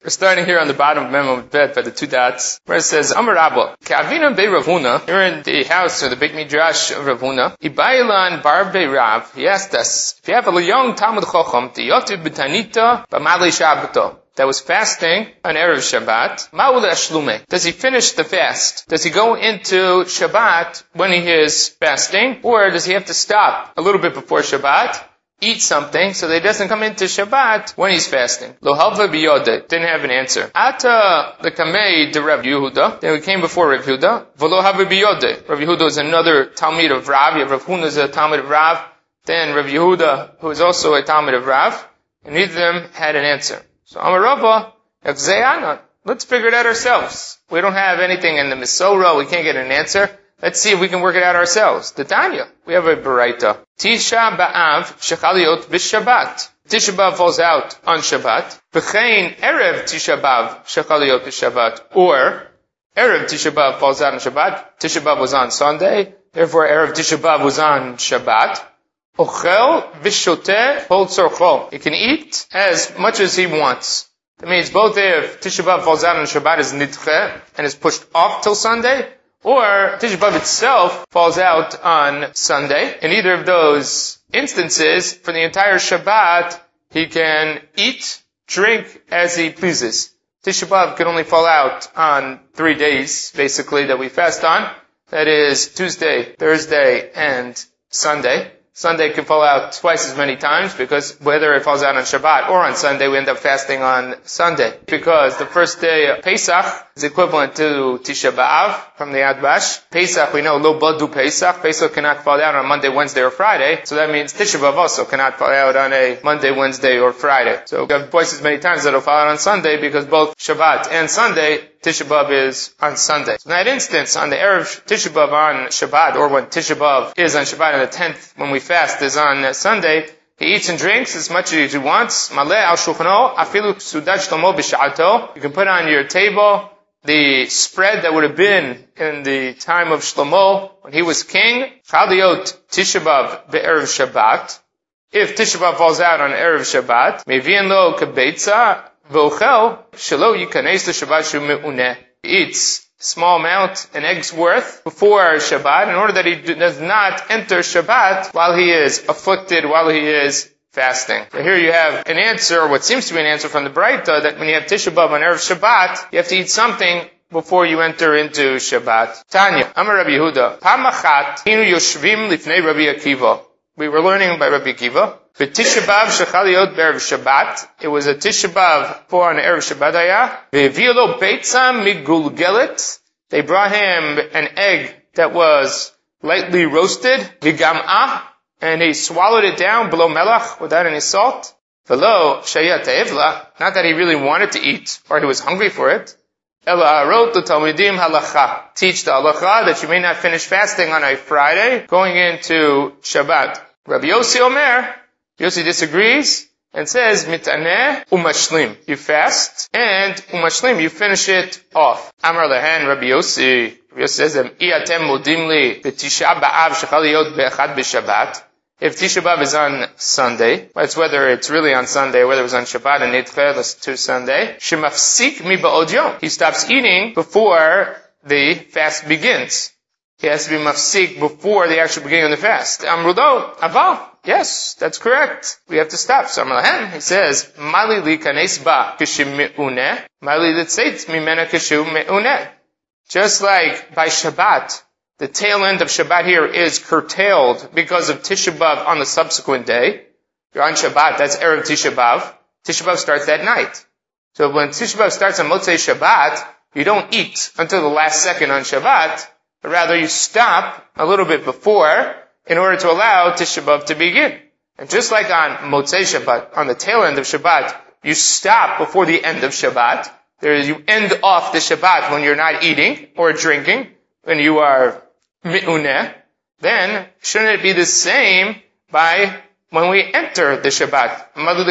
We're starting here on the bottom of Memo Bet by the two dots, where it says, Amar Rabba, Ka'avina be Rav Huna, here in the house or the big midrash of Rav Huna, Ibayilan bar be Rav, he asked us, if you have a young Talmud Chacham, Tiyotiv b'tanita b'malei Shabbato, that was fasting on Erev Shabbat, Ma'ule Ashlume, does he finish the fast? Does he go into Shabbat when he is fasting, or does he have to stop a little bit before Shabbat, eat something so that he doesn't come into Shabbat when he's fasting? Lo halva biyode, didn't have an answer. Ata lekamei de Rav Yehuda, then we came before Rav Yehuda. V'lo halva biyode. Rav Yehuda is another Talmid of Rav. You have Rav Huna is a Talmid of Rav. Then Rav Yehuda, who is also a Talmid of Rav. And neither of them had an answer. So Amar Rava, let's figure it out ourselves. We don't have anything in the Mesorah. We can't get an answer. Let's see if we can work it out ourselves. The Tanya, we have a Baraita. Tisha B'Av shechaliot b'Shabbat. Tisha B'Av falls out on Shabbat. V'chein Erev Tisha B'Av shechaliot b'Shabbat. Or Erev Tisha B'Av falls out on Shabbat. Tisha B'Av was on Sunday. Therefore Erev Tisha B'Av was on Shabbat. Ochel v'shoteh kol tzorcho. He can eat as much as he wants. That means both if Tisha B'Av falls out on Shabbat is nidche and is pushed off till Sunday, or Tisha B'Av itself falls out on Sunday. In either of those instances, for the entire Shabbat, he can eat, drink as he pleases. Tisha B'Av can only fall out on 3 days, basically, that we fast on. That is Tuesday, Thursday, and Sunday. Sunday can fall out twice as many times because whether it falls out on Shabbat or on Sunday, we end up fasting on Sunday. Because the first day of Pesach is equivalent to Tisha B'Av from the Adbash. Pesach, we know, Lo Badu Pesach. Pesach cannot fall out on Monday, Wednesday, or Friday. So that means Tisha B'Av also cannot fall out on a Monday, Wednesday, or Friday. So we have twice as many times that it'll fall out on Sunday because both Shabbat and Sunday, Tisha B'Av is on Sunday. So in that instance, on the Erev Tisha B'Av on Shabbat, or when Tisha B'Av is on Shabbat, and the 10th when we fast is on Sunday, he eats and drinks as much as he wants. Maleh al shulchano, afilu sudat shlomo b'sha'ato. You can put on your table the spread that would have been in the time of Shlomo when he was king. Chaliot Tisha B'Av be'erev Shabbat. If Tisha B'Av falls out on Erev Shabbat, mevi'en lo kabeitza v'ochel shelo yikanes l'Shabbat shu me'uneh. He eats small amount, an egg's worth, before Shabbat, in order that he does not enter Shabbat while he is afflicted, while he is fasting. So here you have an answer, or what seems to be an answer from the Braita, that when you have Tisha B'Av on Erev Shabbat, you have to eat something before you enter into Shabbat. Tanya, Amar Rabbi Yehuda, Pamachat, hinu yoshvim lifnei Rabbi Akiva. We were learning by Rabbi Akiva. Tisha B'Av shechaliot be'erev Shabbat. It was a Tisha B'Av for an Erev Shabbat ayah. Ve'vi'lo beitza migulgelet. They brought him an egg that was lightly roasted. V'gam'ah. And he swallowed it down below melach without any salt. V'lo shayat evla. Not that he really wanted to eat or he was hungry for it. Ela arot l'talmidim halacha. Teach the halacha that you may not finish fasting on a Friday going into Shabbat. Rabbi Yossi Omer, Yossi disagrees and says, mitaneh umashlim. You fast and umashlim, you finish it off. Amar lehen Rabbi Yossi. Rabbi Yossi says, iatem modim li v'tisha b'av shechaliot be'echad b'Shabbat. If Tisha B'Av is on Sunday, it's whether it's really on Sunday or whether it was on Shabbat and Nidche to Sunday, shemafsik mi ba'od yom. He stops eating before the fast begins. He has to be mafsik before the actual beginning of the fast. Amrudo, aval. Yes, that's correct. We have to stop. So Amalahem, he says, Mali li kanes ba kishim me'uneh, Mali litzeit mimena kishim me'uneh. Just like by Shabbat, the tail end of Shabbat here is curtailed because of Tisha B'Av on the subsequent day. You're on Shabbat, that's Erev Tisha B'Av. Tisha B'Av starts that night. So when Tisha B'Av starts on Motzei Shabbat, you don't eat until the last second on Shabbat, but rather you stop a little bit before in order to allow Tisha B'Av to begin. And just like on Motzei Shabbat, on the tail end of Shabbat, you stop before the end of Shabbat. You end off the Shabbat when you're not eating or drinking, when you are mi'uneh. Then, shouldn't it be the same by when we enter the Shabbat?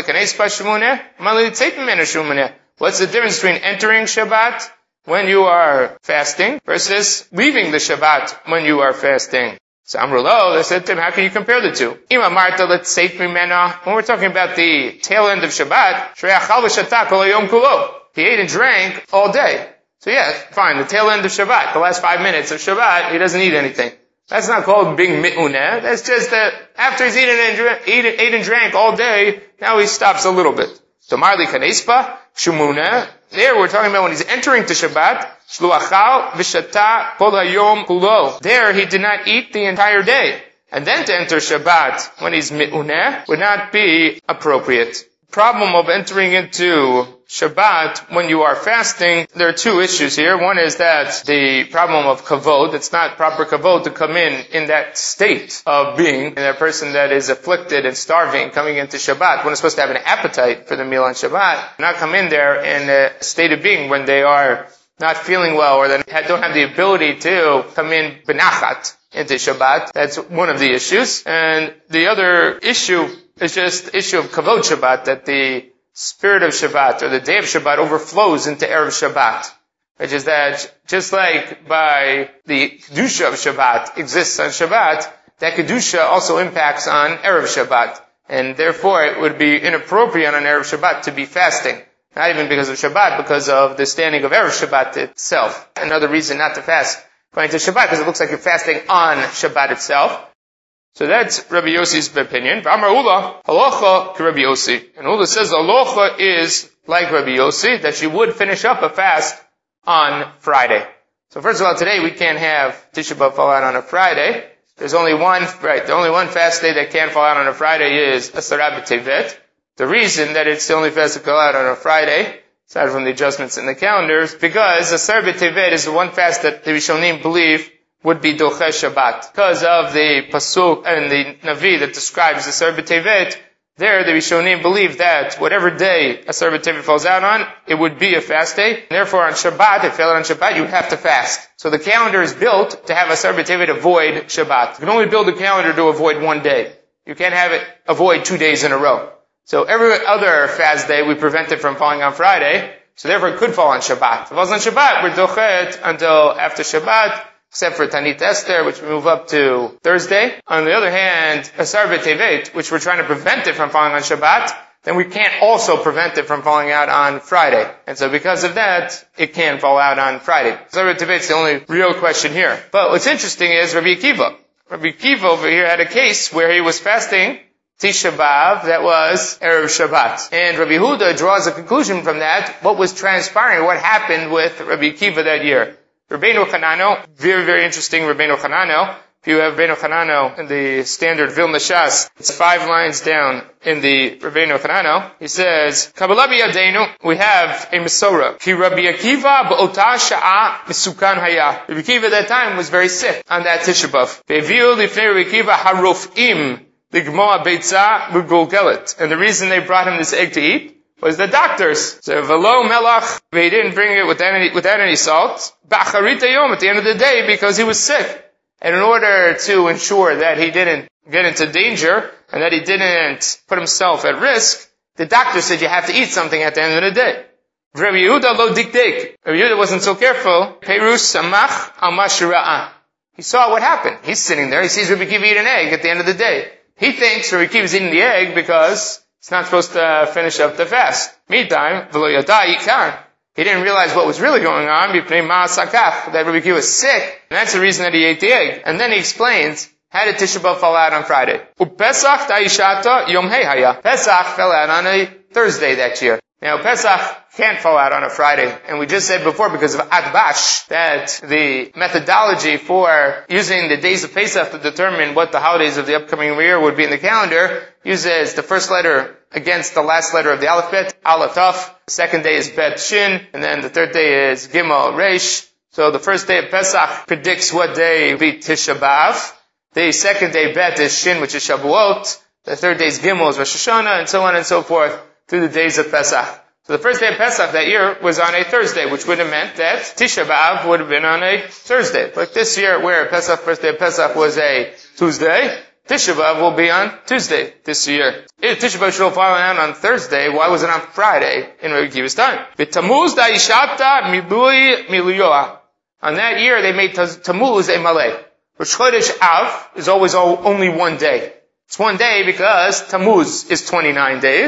What's the difference between entering Shabbat when you are fasting versus leaving the Shabbat when you are fasting? So Amrulo, they said to him, how can you compare the two? When we're talking about the tail end of Shabbat, he ate and drank all day. So yeah, fine, the tail end of Shabbat, the last 5 minutes of Shabbat, he doesn't eat anything. That's not called being mi'uneh. That's just that after he's ate and drank all day, now he stops a little bit. So marli kanespa, shumuneh. There we're talking about when he's entering to Shabbat, shluachal v'shata kol hayom kulo. There he did not eat the entire day. And then to enter Shabbat when he's mi'uneh would not be appropriate. Problem of entering into Shabbat when you are fasting, there are two issues here. One is that the problem of kavod, it's not proper kavod to come in that state of being, and that person that is afflicted and starving coming into Shabbat, one is supposed to have an appetite for the meal on Shabbat, not come in there in a state of being when they are not feeling well or they don't have the ability to come in benachat into Shabbat. That's one of the issues. And the other issue is just the issue of kavod Shabbat, that the spirit of Shabbat or the day of Shabbat overflows into Erev Shabbat. Which is that just like by the Kedusha of Shabbat exists on Shabbat, that Kedusha also impacts on Erev Shabbat. And therefore it would be inappropriate on Erev Shabbat to be fasting. Not even because of Shabbat, because of the standing of Erev Shabbat itself. Another reason not to fast going to Shabbat, because it looks like you're fasting on Shabbat itself. So that's Rabbi Yossi's opinion. V'amar Ula, halacha ki Rabbi Yossi. And Ula says halacha is like Rabbi Yossi, that you would finish up a fast on Friday. So first of all, today we can't have Tisha B'Av fall out on a Friday. There's only one, the only one fast day that can fall out on a Friday is Asara B'Tevet. The reason that it's the only fast that fall out on a Friday, aside from the adjustments in the calendars, because Asara B'Tevet is the one fast that the Rishonim believe would be Doche Shabbat. Because of the Pasuk and the Navi that describes Asar B'Tevet, there the Rishonim believe that whatever day Asar B'Tevet falls out on, it would be a fast day. Therefore on Shabbat, if it fell out on Shabbat, you would have to fast. So the calendar is built to have Asar B'Tevet avoid Shabbat. You can only build a calendar to avoid one day. You can't have it avoid 2 days in a row. So every other fast day we prevent it from falling on Friday, so therefore it could fall on Shabbat. If it falls on Shabbat, we're dochet until after Shabbat, except for Tanit Esther, which we move up to Thursday. On the other hand, Asar B'Tevet, which we're trying to prevent it from falling on Shabbat, then we can't also prevent it from falling out on Friday. And so because of that, it can fall out on Friday. Asar B'Tevet is the only real question here. But what's interesting is Rabbi Akiva. Rabbi Akiva over here had a case where he was fasting Tisha B'Av, that was Erev Shabbat. And Rabbi Huda draws a conclusion from that, what was transpiring, what happened with Rabbi Akiva that year. Rabbeinu Chanano, very, very interesting Rabbeinu Chanano. If you have Rabbeinu Chanano in the standard Vilna Shas, it's 5 lines down in the Rabbeinu Chanano. He says, Kabbalah b'yadeinu, we have a Mesorah. Ki Rabbi Akiva b'ota sha'a misukan haya. Rabbi Akiva at that time was very sick on that Tisha B'Av. Ve'viu lifnei Rabbi Akiva harofim ligmoa beitza v'gulgelet. And the reason they brought him this egg to eat was the doctors. So velo melach, they didn't bring it without any salt. B'acharita yom, at the end of the day, because he was sick. And in order to ensure that he didn't get into danger and that he didn't put himself at risk, the doctor said you have to eat something at the end of the day. Rabbi Yehuda lo dikdik. Rabbi Yehuda wasn't so careful. Perus samach al mashira'ah. He saw what happened. He's sitting there. He sees Rabbi Akiva eat an egg at the end of the day. He thinks Rabbi Akiva is eating the egg because it's not supposed to finish up the fast. Meantime, v'lo yada yikan. He didn't realize what was really going on, that Rabbi Akiva was sick, and that's the reason that he ate the egg. And then he explains, how did Tisha B'Av fall out on Friday? Pesach ta'ishata yom hei haya. Pesach fell out on a Thursday that year. Now, Pesach can't fall out on a Friday. And we just said before, because of Atbash, that the methodology for using the days of Pesach to determine what the holidays of the upcoming year would be in the calendar uses the first letter against the last letter of the alphabet, Aleph Taf. The second day is Bet Shin, and then the third day is Gimel Reish. So the first day of Pesach predicts what day will be Tisha B'Av. The second day Bet is Shin, which is Shavuot. The third day is Gimel, is Rosh Hashanah, and so on and so forth through the days of Pesach. So the first day of Pesach that year was on a Thursday, which would have meant that Tisha B'Av would have been on a Thursday. But this year, where Pesach, first day of Pesach was a Tuesday, Tisha B'Av will be on Tuesday this year. If Tisha B'Av should have fallen out on Thursday, why was it on Friday in Rabbi Akiva's time? V'tamuz da'ishata milui miluyoah. On that year, they made Tammuz a malay. Rosh Chodesh Av is always only one day. It's one day because Tammuz is 29 days,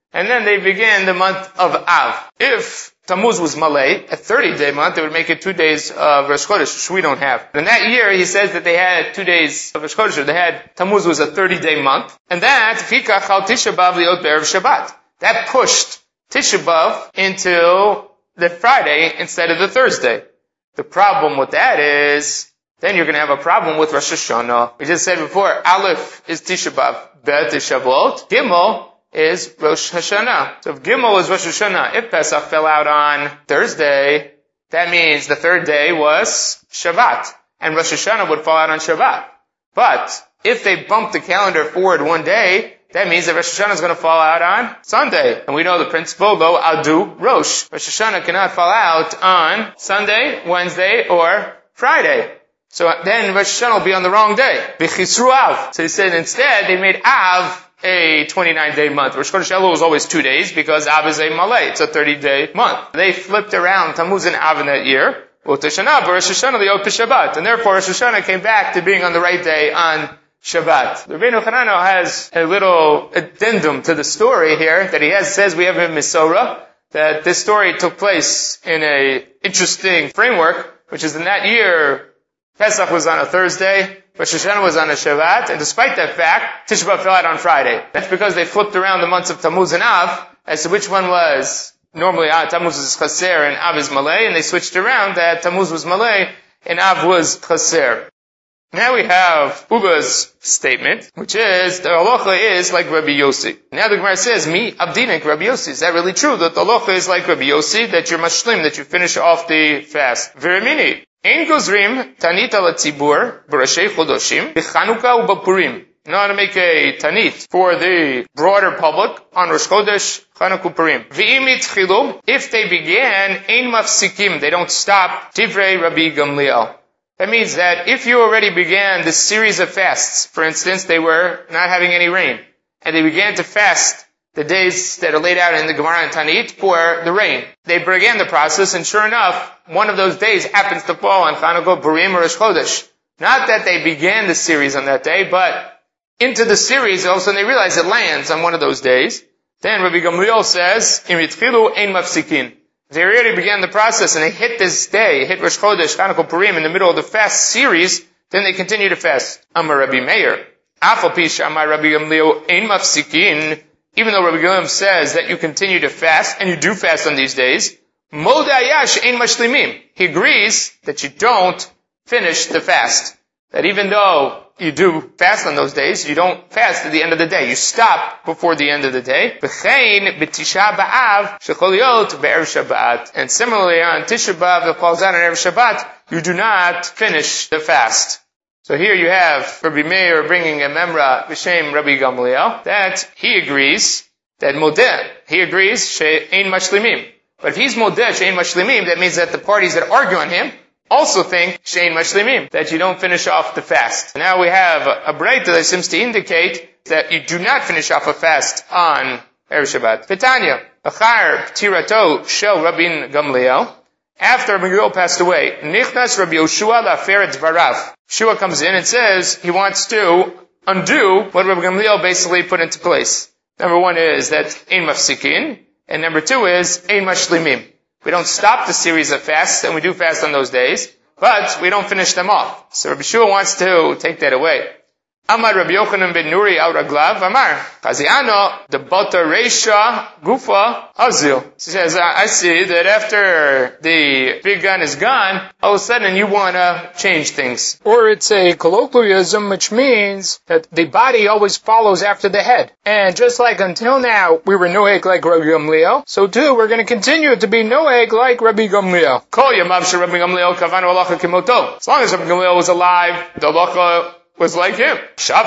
and then they begin the month of Av. If Tammuz was Malay, a 30-day month, it would make it 2 days of Rosh Chodesh, which we don't have. And that year, he says that they had 2 days of Rosh Chodesh, Tammuz was a 30-day month. And that, Fikach al Tisha B'Av liot be'erev Shabbat. That pushed Tisha B'Av into the Friday instead of the Thursday. The problem with that is, then you're going to have a problem with Rosh Hashanah. We just said before, Aleph is Tisha B'Av, Bet is Shavuot, Gimel is Rosh Hashanah. So if Gimel is Rosh Hashanah, if Pesach fell out on Thursday, that means the third day was Shabbat. And Rosh Hashanah would fall out on Shabbat. But if they bump the calendar forward one day, that means that Rosh Hashanah is going to fall out on Sunday. And we know the principle, Lo Adu Rosh. Rosh Hashanah cannot fall out on Sunday, Wednesday, or Friday. So then Rosh Hashanah will be on the wrong day. B'chisru Av. So he said instead they made Av a 29-day month. Rosh Chodesh Elul was always 2 days because Av is a Malay. It's a 30-day month. They flipped around Tammuz and Av in that year. Rosh Hashanah the Yot Shabbat. And therefore Rosh Hashanah came back to being on the right day on Shabbat. Rabbeinu Hanano has a little addendum to the story here that he says we have in Misorah, that this story took place in a interesting framework, which is in that year, Pesach was on a Thursday, Rosh Hashanah was on a Shabbat, and despite that fact, Tisha B'Av fell out on Friday. That's because they flipped around the months of Tammuz and Av as to which one was, normally Tammuz is Chaser and Av is Malay, and they switched around that Tammuz was Malay and Av was Chaser. Now we have Uba's statement, which is, the halacha is like Rabbi Yossi. Now the Gemara says, Mi abdinik Rabbi Yossi. Is that really true? That the halacha is like Rabbi Yossi, that you're mashlim, that you finish off the fast? Verimini. Ein gozrim tanit al tzibur b'rashei chodoshim b'Chanukah u'b'Purim. You know how to make a tanit for the broader public on Rosh Chodesh, Chanukah, Purim. V'im itchilu, if they began, ein mafsikim, they don't stop. Divrei Rabbi Gamliel. That means that if you already began this series of fasts, for instance, they were not having any rain, and they began to fast the days that are laid out in the Gemara and Tanit for the rain. They began the process, and sure enough, one of those days happens to fall on Chanukah, Purim, or Rosh Chodesh. Not that they began the series on that day, but into the series, all of a sudden they realize it lands on one of those days. Then Rabbi Gamliel says, Im yitchilu ein mafsikin. They already began the process and they hit this day, hit Rosh Chodesh, Chanukah, Purim in the middle of the fast series, then they continue to fast. Amar Rabbi Meir. Afal pish Amar Rabbi Gamliel ein mafsikin. Even though Rabbi Gamliel says that you continue to fast, and you do fast on these days, Modayash ein mashlimim. He agrees that you don't finish the fast. That even though you do fast on those days, you don't fast at the end of the day. You stop before the end of the day. V'chein b'tisha b'av shechol yot be'erev Shabbat. And similarly on Tisha B'av that falls out on Erev Shabbat, you do not finish the fast. So here you have Rabbi Meir bringing a memra b'shem Rabbi Gamliel that he agrees that modeh, he agrees she'ein mashlimim. But if he's modeh she'ein mashlimim, that means that the parties that argue on him also think she'ein mashlimim, that you don't finish off the fast. Now we have a breita that seems to indicate that you do not finish off a fast on Erev Shabbat. Vitanya, achar tirato shel Rabbi Gamliel. After Rabbi Gamliel passed away, nichnas Rabbi Yoshua la'afer dvarav. Shua comes in and says he wants to undo what Rabbi Gamliel basically put into place. Number one is that ein mafsikin, and number two is ein mashlimim. We don't stop the series of fasts, and we do fast on those days, but we don't finish them off. So Rabbi Shua wants to take that away. Amar Rabbi Yochanan ben Nuri al Raglav, Amar, Chaziano, the Bata Reisha Gufa Azil. He says, I see that after the big gun is gone, all of a sudden you want to change things. Or it's a colloquialism, which means that the body always follows after the head. And just like until now, we were noeg like Rabbi Gamliel, so too, we're going to continue to be noeg like Rabbi Gamliel. Kol yamav she Rabbi Gamliel kavanu halacha kimoto. As long as Rabbi Gamliel was alive, the halacha was like him.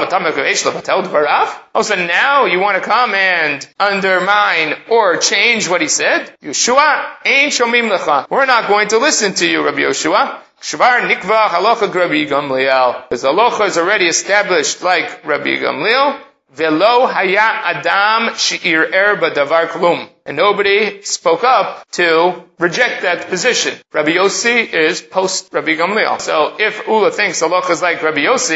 Oh, so now you want to come and undermine or change what he said? Yeshua ain't shomim lecha. We're not going to listen to you, Rabbi Yoshua. Shvar nikva halacha Rabbi Gamliel. Because halacha is already established like Rabbi Gamliel. Velo haya adam she'ir b'davar klum. And nobody spoke up to reject that position. Rabbi Yossi is post Rabbi Gamliel. So if Ula thinks halacha is like Rabbi Yossi,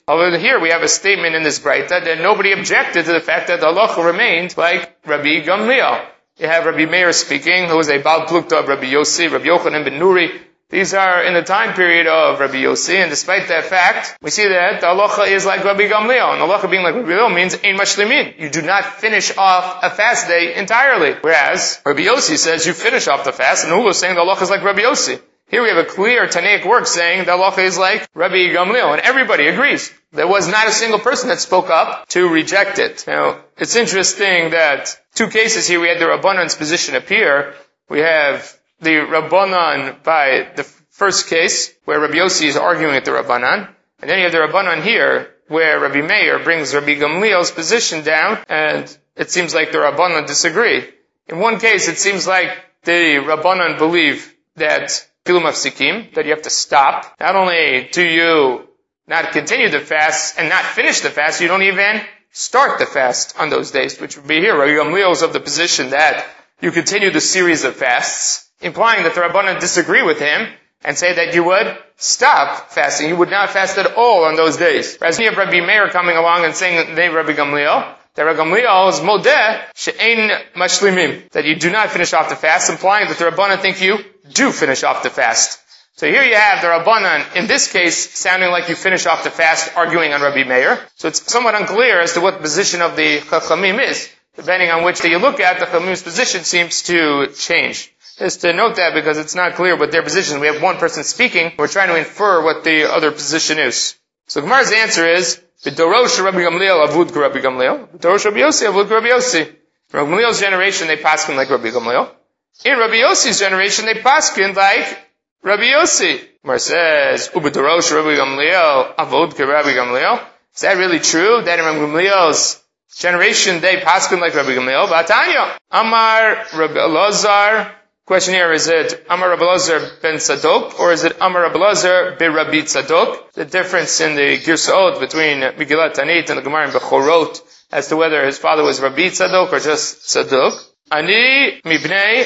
Although here we have a statement in this Breita that nobody objected to the fact that the halacha remained like Rabbi Gamliel. You have Rabbi Meir speaking, who was a Baal Plukta of Rabbi Yossi, Rabbi Yochanan ben Nuri. These are in the time period of Rabbi Yossi, and despite that fact, we see that the halacha is like Rabbi Gamliel. And the halacha being like Rabbi Gamliel means ein mashlimin. You do not finish off a fast day entirely. Whereas Rabbi Yossi says you finish off the fast, and Hulu is saying the halacha is like Rabbi Yossi. Here we have a clear Tanaic work saying the halacha is like Rabbi Gamliel, and everybody agrees. There was not a single person that spoke up to reject it. Now, it's interesting that two cases here we had the Rabbanan's position appear. We have the Rabbanan by the first case, where Rabbi Yossi is arguing with the Rabbanan, and then you have the Rabbanan here, where Rabbi Meir brings Rabbi Gamliel's position down, and it seems like the Rabbanan disagree. In one case, it seems like the Rabbanan believe that Pilu Mafsikim, that you have to stop. Not only do you not continue the fast and not finish the fast, you don't even start the fast on those days, which would be here. Rabbi Gamliel is of the position that you continue the series of fasts, implying that the Rabbanan disagree with him and say that you would stop fasting. You would not fast at all on those days. Whereas you have Rabbi Meir coming along and saying the name Rabbi Gamliel, that Rabbi Gamliel is modeh she'ein mashlimim, that you do not finish off the fast, implying that the Rabbanan think you do finish off the fast. So here you have the Rabbanan, in this case, sounding like you finish off the fast, arguing on Rabbi Meir. So it's somewhat unclear as to what the position of the Chachamim is. Depending on which that you look at, the Chachamim's position seems to change. Just to note that because it's not clear what their position is. We have one person speaking, we're trying to infer what the other position is. So Gemara's answer is, B'dorosh Rabbi Gamliel avud Rabbi Gamliel, B'dorosh Rabbi Yossi avud Rabbi Yossi. In Rabbi Gamliel's generation, they paskin like Rabbi Gamliel. In Rabbi Yossi's generation, they paskin like Rabbi Yossi. Gemara says, Ub'dorosh Rabbi Gamliel avud Rabbi Gamliel. Is that really true? That in Rabbi Gamliel's generation, they paskin like Rabbi Gamliel? B'atanya. Amar Rabbi Elazar. Question here, is it Amar Rabbi Elazar ben Tzadok, or is it Amar Rabbi Elazar ben Rabbi Tzadok? The difference in the Girsaot between Megillat Tanit and the Gemara in Bechorot as to whether his father was Rabbi Tzadok or just Tzadok. Ani mibnei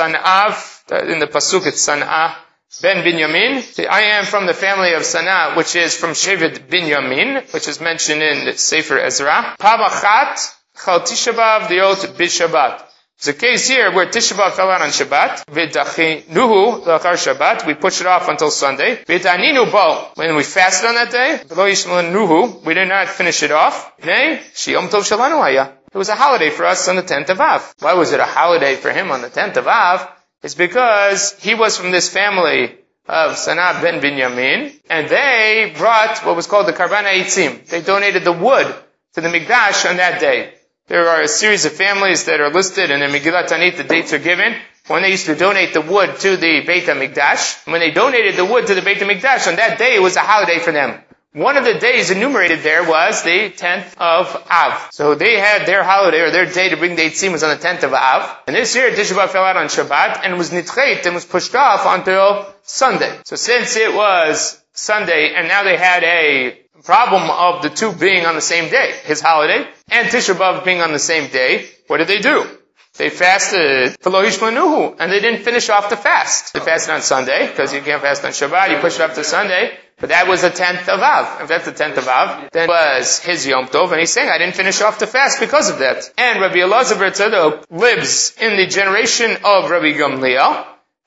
San'av, in the Pasuk it's San'ah ben Binyamin. I am from the family of San'ah, which is from Shevet Binyamin, which is mentioned in the Sefer Ezra. Pamachat chal Tisha B'Av diot b'Shabbat. There's a case here where Tisha B'Av fell out on Shabbat. V'dachinuhu l'achar Shabbat. We pushed it off until Sunday. V'daninu bo. When we fasted on that day, v'lo yishmanuhu. We did not finish it off. Nay, shiyom tov shalanu haya. It was a holiday for us on the 10th of Av. Why was it a holiday for him on the 10th of Av? It's because he was from this family of San'ah ben Binyamin, and they brought what was called the Karban HaEitzim. They donated the wood to the Mikdash on that day. There are a series of families that are listed in the Megillat Tanit, the dates are given, when they used to donate the wood to the Beit HaMikdash. When they donated the wood to the Beit HaMikdash, on that day it was a holiday for them. One of the days enumerated there was the 10th of Av. So they had their holiday, or their day to bring the Eitzim was on the 10th of Av. And this year, Tisha B'Av fell out on Shabbat, and was nitchet, and was pushed off until Sunday. So since it was Sunday, and now they had a problem of the two being on the same day, his holiday, and Tisha B'Av being on the same day, what did they do? They fasted v'lo yishmanuhu, and they didn't finish off the fast. They fasted on Sunday, because you can't fast on Shabbat, you push it up to Sunday, but that was the 10th of Av. If that's the 10th of Av, then it was his Yom Tov, and he's saying, I didn't finish off the fast because of that. And Rabbi Elazar ben Tzadok lives in the generation of Rabbi Gamliel,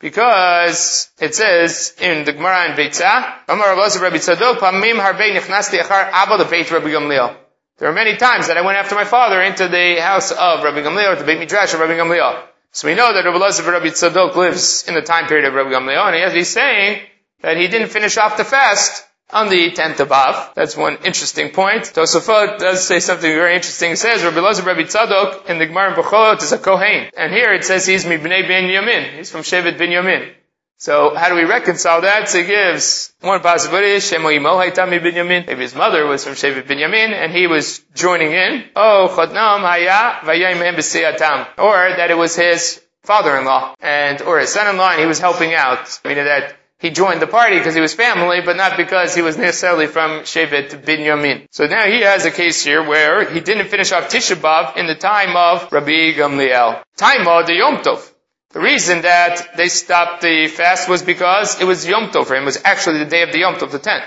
because it says in the Gemara in Beitzah, Amar Rabbi Elazar Rabbi Tzadok, Pamim harbei nechnasti achar Abba lebeit Rabbi Gamliel. There are many times that I went after my father into the house of Rabbi Gamliel, or the Beit Midrash of Rabbi Gamliel. So we know that Rabbi Elazar Rabbi Tzadok lives in the time period of Rabbi Gamliel, and he's saying that he didn't finish off the fast on the 10th of Av. That's one interesting point. Tosafot does say something very interesting. It says, Rabbi Elazar Rabbi Tzadok in the Gemara in Bechorot is a Kohen. And here it says he's Mibnei Binyamin. He's from Shevet Binyamin. So how do we reconcile that? So he gives one possibility, Shemo Imo Haitami Binyamin. Maybe his mother was from Shevet Binyamin, and he was joining in. Oh, Chodnam Haya Vayayim B'Siyatam. Or that it was his father-in-law, or his son-in-law, and he was helping out. Meaning that he joined the party because he was family, but not because he was necessarily from Shevet Binyamin. So now he has a case here where he didn't finish off Tisha B'Av in the time of Rabbi Gamliel. Time of the Yom Tov. The reason that they stopped the fast was because it was Yom Tov for him. It was actually the day of the Yom Tov, the 10th.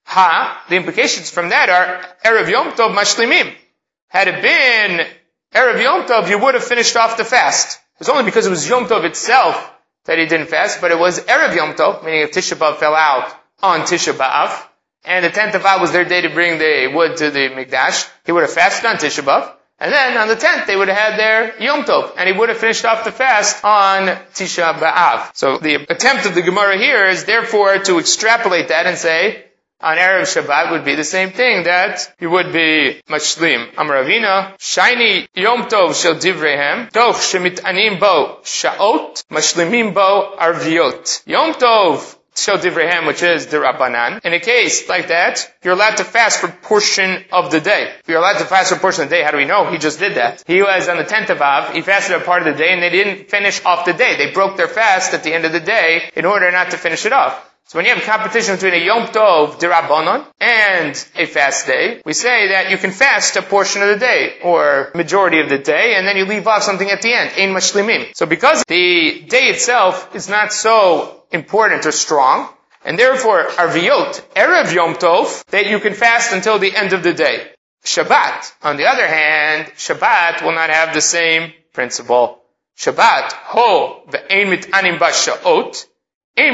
The implications from that are Erev Yom Tov Mashlimim. Had it been Erev Yom Tov, you would have finished off the fast. It was only because it was Yom Tov itself that he didn't fast, but it was Erev Yom Tov, meaning if Tisha B'Av fell out on Tisha B'Av, and the 10th of Av was their day to bring the wood to the Mikdash, he would have fasted on Tisha B'Av, and then on the 10th they would have had their Yom Tov, and he would have finished off the fast on Tisha B'Av. So the attempt of the Gemara here is therefore to extrapolate that and say, on Erev Shabbat would be the same thing, that you would be mashlim. Amar Ravina, Shaini Yom Tov shel Divreihem, toch shemit'anim bo sha'ot, mashlimim bo arviot. Yom Tov shel Divreihem, which is the Rabbanan. In a case like that, you're allowed to fast for a portion of the day. If you're allowed to fast for a portion of the day, how do we know? He just did that. He was on the 10th of Av, he fasted a part of the day, and they didn't finish off the day. They broke their fast at the end of the day in order not to finish it off. So when you have competition between a Yom Tov D'Rabbanan and a fast day, we say that you can fast a portion of the day, or majority of the day, and then you leave off something at the end. Ein mashlimim. So because the day itself is not so important or strong, and therefore Arviot, Erev Yom Tov, that you can fast until the end of the day. Shabbat, on the other hand, Shabbat will not have the same principle. Shabbat, ho ve'ein mit'anim ba sha'ot, you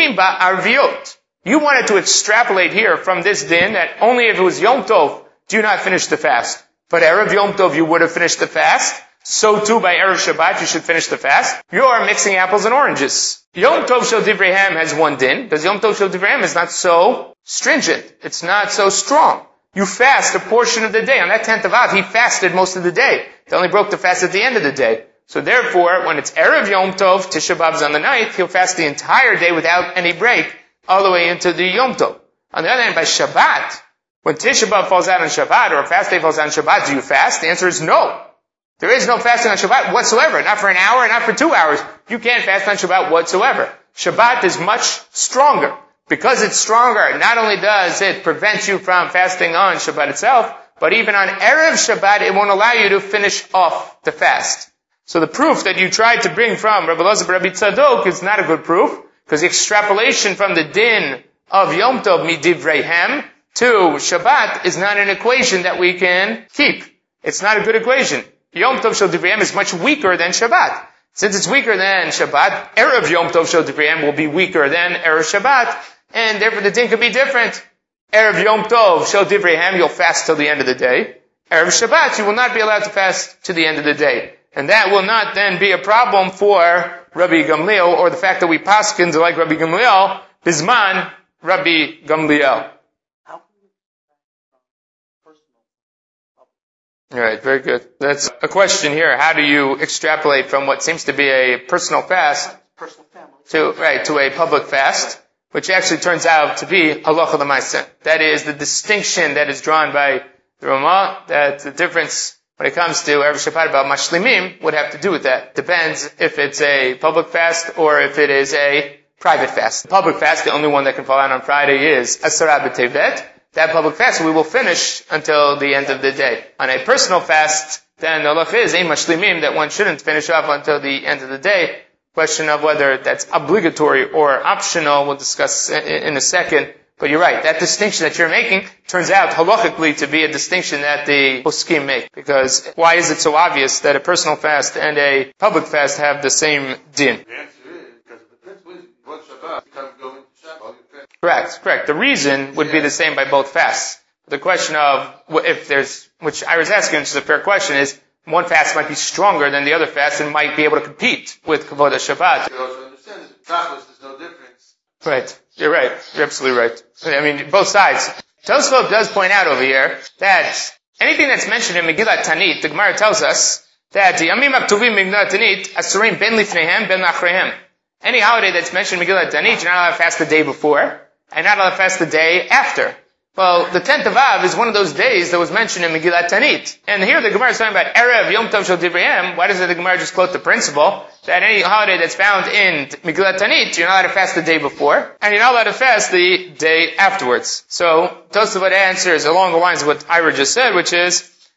wanted to extrapolate here from this din that only if it was Yom Tov do you not finish the fast. But Erev Yom Tov you would have finished the fast. So too by Erev Shabbat you should finish the fast. You are mixing apples and oranges. Yom Tov Shel Divreihem has one din, because Yom Tov Shel Divreihem is not so stringent. It's not so strong. You fast a portion of the day. On that 10th of Av, he fasted most of the day. They only broke the fast at the end of the day. So therefore, when it's Erev Yom Tov, Tisha B'Av's on the 9th, he'll fast the entire day without any break, all the way into the Yom Tov. On the other hand, by Shabbat, when Tisha B'Av falls out on Shabbat, or a fast day falls out on Shabbat, do you fast? The answer is no. There is no fasting on Shabbat whatsoever. Not for an hour, not for 2 hours. You can't fast on Shabbat whatsoever. Shabbat is much stronger. Because it's stronger, not only does it prevent you from fasting on Shabbat itself, but even on Erev Shabbat, it won't allow you to finish off the fast. So the proof that you tried to bring from Rabbi Elazar Rabbi Tzadok is not a good proof, because the extrapolation from the din of Yom Tov midivreihem to Shabbat is not an equation that we can keep. It's not a good equation. Yom Tov Shel Divreihem is much weaker than Shabbat. Since it's weaker than Shabbat, Erev Yom Tov Shel Divreihem will be weaker than Erev Shabbat, and therefore the din could be different. Erev Yom Tov Shel Divreihem, you'll fast till the end of the day. Erev Shabbat, you will not be allowed to fast to the end of the day. And that will not then be a problem for Rabbi Gamliel, or the fact that we paskin to like Rabbi Gamliel, Bisman Rabbi Gamliel. Alright, very good. That's a question here. How do you extrapolate from what seems to be a personal fast to a public fast, which actually turns out to be halacha l'maaseh? That is the distinction that is drawn by the Ramah, that the difference when it comes to Erev Shabbat about mashlimim would have to do with that. Depends if it's a public fast or if it is a private fast. The public fast, the only one that can fall out on Friday is Asara B'Tevet. That public fast we will finish until the end of the day. On a personal fast, then the halach is a mashlimim, that one shouldn't finish up until the end of the day. Question of whether that's obligatory or optional, we'll discuss in a second. But you're right, that distinction that you're making turns out halachically to be a distinction that the poskim make. Because why is it so obvious that a personal fast and a public fast have the same din? The answer is because the principle is one Shabbat, you can't go into Shabbat. Correct. The reason would be the same by both fasts. The question of if there's, which I was asking, which is a fair question, is one fast might be stronger than the other fast and might be able to compete with Kavod HaShabbat. You also understand that Shabbos is no difference. Right. You're right. You're absolutely right. I mean, both sides. Tosfot does point out over here that anything that's mentioned in Megillat Tanit, the Gemara tells us that the Yamim Aktuvim Megillat Tanit Asurim Ben Lifnehem Ben Achrehem. Any holiday that's mentioned in Megillat Tanit, you're not allowed to fast the day before, and not allowed to fast the day after. Well, the 10th of Av is one of those days that was mentioned in Megillat Tanit. And here the Gemara is talking about Erev Yom Tov Shel Divreihem. Why doesn't the Gemara just quote the principle that any holiday that's found in Megillat Tanit, you're not allowed to fast the day before, and you're not allowed to fast the day afterwards? So, Tosafot answers along the lines of what Ira just said, which is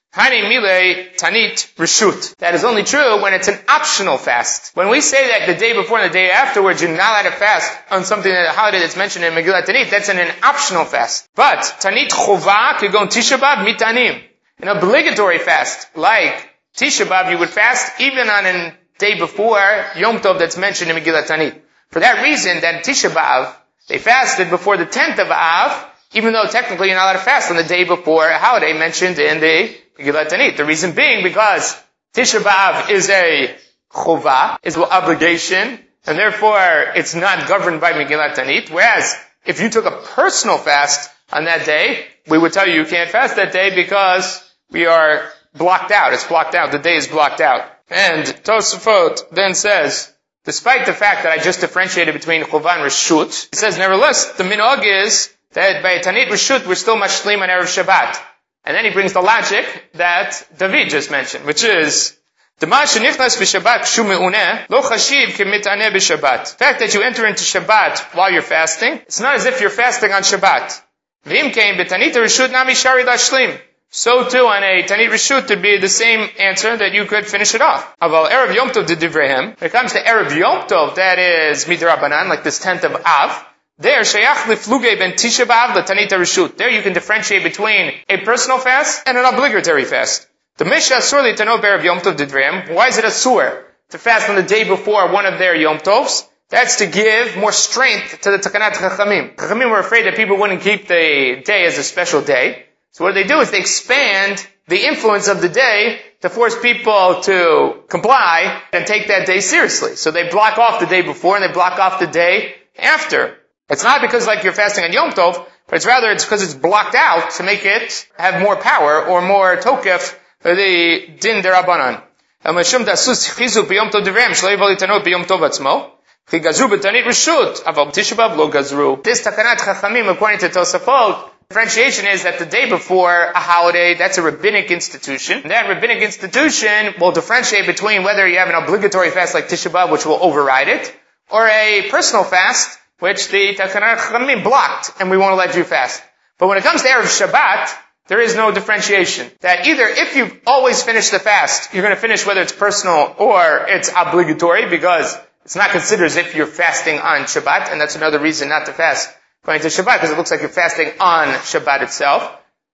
Hani mile tanit reshut. That is only true when it's an optional fast. When we say that the day before and the day afterwards you're not allowed to fast on something that a holiday that's mentioned in Megillat Tanit, that's an optional fast. But tanit chova kegon Tisha B'Av mitanim. An obligatory fast like Tisha B'Av, you would fast even on a day before Yom Tov that's mentioned in Megillat Tanit. For that reason, that Tisha B'Av, they fasted before the 10th of Av, even though technically you're not allowed to fast on the day before a holiday mentioned in the Megillat Tanit. The reason being because Tisha B'Av is a chova, is an obligation, and therefore it's not governed by Megillat Tanit. Whereas if you took a personal fast on that day, we would tell you can't fast that day because we are blocked out. It's blocked out. The day is blocked out. And Tosafot then says, despite the fact that I just differentiated between chova and reshut, it says nevertheless the minhag is that by Tanit reshut we're still mashlim on Erev Shabbat. And then he brings the logic that David just mentioned, which is the fact that you enter into Shabbat while you're fasting, it's not as if you're fasting on Shabbat. So too on a Tanit Reshut to be the same answer that you could finish it off. Aval Erev Yom Tov Divrehim. When it comes to Erev Yom Tov, that is Midrabanan, like this 10th of Av. There, Shayach Lifluge ben Tisha B'Av LeTanit Reshut. There you can differentiate between a personal fast and an obligatory fast. The Misha Asur Litano Erev Yom Tov Divrehim. Why is it Asur to fast on the day before one of their Yom Tovs? That's to give more strength to the Takanat Chachamim. Chachamim were afraid that people wouldn't keep the day as a special day. So what they do is they expand the influence of the day to force people to comply and take that day seriously. So they block off the day before and they block off the day after. It's not because like you're fasting on Yom Tov, but it's because it's blocked out to make it have more power or more tokef for the din derabanan. This takanat chachamim, according to Tosafot, differentiation is that the day before a holiday, that's a rabbinic institution. And that rabbinic institution will differentiate between whether you have an obligatory fast like Tisha B'Av, which will override it, or a personal fast, which the Takanat Chachamim blocked, and we won't let you fast. But when it comes to Erev Shabbat, there is no differentiation. That either if you always finish the fast, you're going to finish whether it's personal or it's obligatory, because it's not considered as if you're fasting on Shabbat, and that's another reason not to fast going to Shabbat, because it looks like you're fasting on Shabbat itself.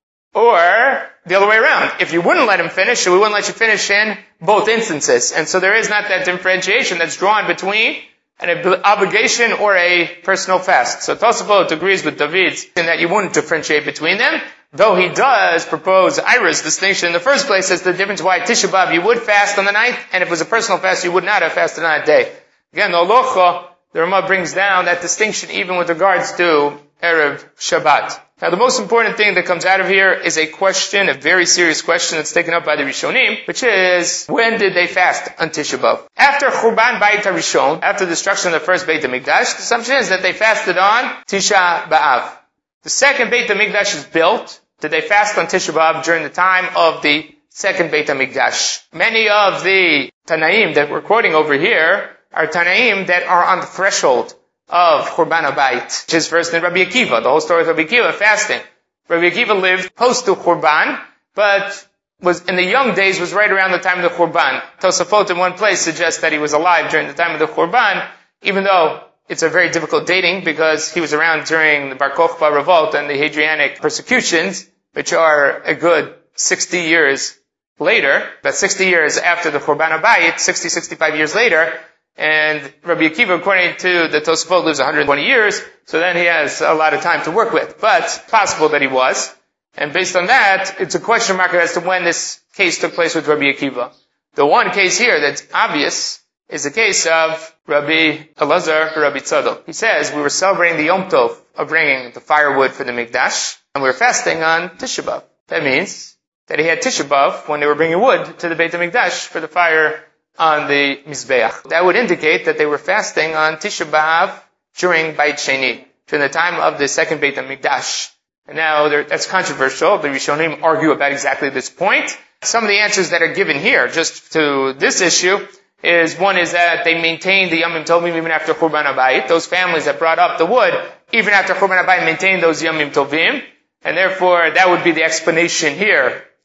Or the other way around. If you wouldn't let him finish, so we wouldn't let you finish in both instances. And so there is not that differentiation that's drawn between an obligation or a personal fast. So Tosafot agrees with David in that you wouldn't differentiate between them, though he does propose Ira's distinction in the first place as the difference why Tisha B'Av you would fast on the 9th, and if it was a personal fast you would not have fasted on that day. Again, the Olocha, the Ramah brings down that distinction even with regards to Erev Shabbat. Now the most important thing that comes out of here is a question, a very serious question that's taken up by the Rishonim, which is, when did they fast on Tisha B'Av? After Churban Bayit HaRishon, after the destruction of the first Beit HaMikdash, the assumption is that they fasted on Tisha B'Av. The second Beit HaMikdash is built. Did they fast on Tisha B'Av during the time of the second Beit HaMikdash? Many of the Tanaim that we're quoting over here are Tanaim that are on the threshold of Churban HaBayit, which is first in Rabbi Akiva, the whole story of Rabbi Akiva fasting. Rabbi Akiva lived post to Churban, but was in the young days was right around the time of the Churban. Tosafot in one place suggests that he was alive during the time of the Churban, even though it's a very difficult dating because he was around during the Bar Kokhba revolt and the Hadrianic persecutions, which are a good 60 years later, but 60 years after the Churban HaBayit, 65 years later. And Rabbi Akiva, according to the Tosafot, lives 120 years, so then he has a lot of time to work with. But it's possible that he was. And based on that, it's a question mark as to when this case took place with Rabbi Akiva. The one case here that's obvious is the case of Rabbi Elazar, Rabbi Tzadok. He says, we were celebrating the Yom Tov of bringing the firewood for the Mikdash, and we were fasting on Tisha B'Av. That means that he had Tisha B'Av when they were bringing wood to the Beit HaMikdash for the fire on the Mizbeach. That would indicate that they were fasting on Tisha B'Av during Beit Sheni, during the time of the second Beit HaMikdash. And now that's controversial. The Rishonim argue about exactly this point. Some of the answers that are given here, just to this issue, is one is that they maintained the Yomim Tovim even after Churban HaBayit. Those families that brought up the wood, even after Churban HaBayit, maintained those Yomim Tovim. And therefore, that would be the explanation here